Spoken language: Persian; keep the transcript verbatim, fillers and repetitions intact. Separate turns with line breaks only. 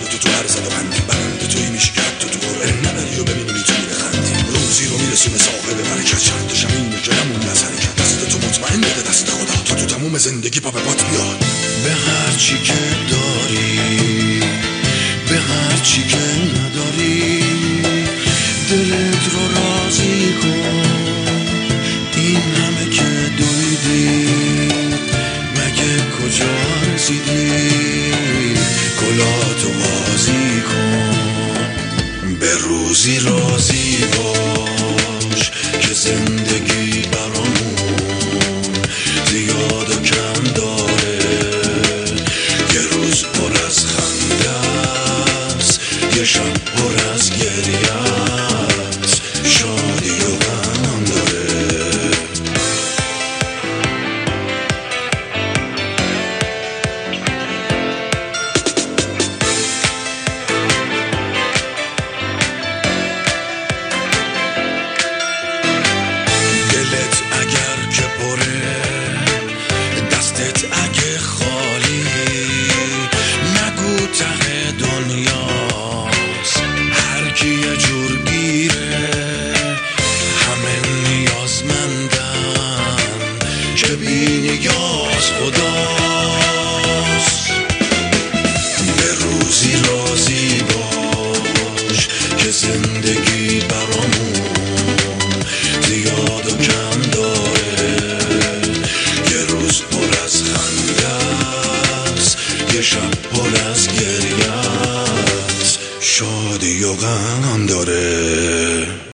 تو تو هر زد و بندی برنده توی میشی که حتی تو قرعه نبری و ببینی میتونی بخندی روزی رو میرسونه صاحب برکت شرط شمینه که نمونی از حرکت دست تو مطمئن بده دست خدا تا تو تموم زندگی پا به پات بیاد
به هر چی که داری به هر چی که نداری دلت رو راضی کن این همه که دویدی مگه کجا رسیدی کلاتو بازی کن به روزی راضی باش که زندگی برامون زیاد و کم داره یه روز پر از خنده است یه شب پر از گریه است شادی و غم داره دلت اگر که پره دستت اگه خالی نگو ته دنیاست هر کی یه جور گیره همه نیازمندن که بی نیاز خدا